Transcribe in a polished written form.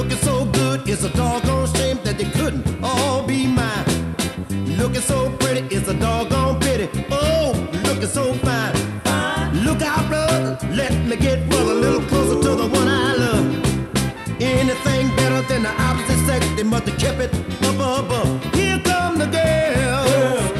Looking so good, it's a doggone shame that they couldn't all be mine. Looking so pretty, it's a doggone pity. Oh, looking so fine. Look out, brother, let me get brother a little closer to the one I love. Anything better than the opposite sex, they must have kept it up above. Here come the girls.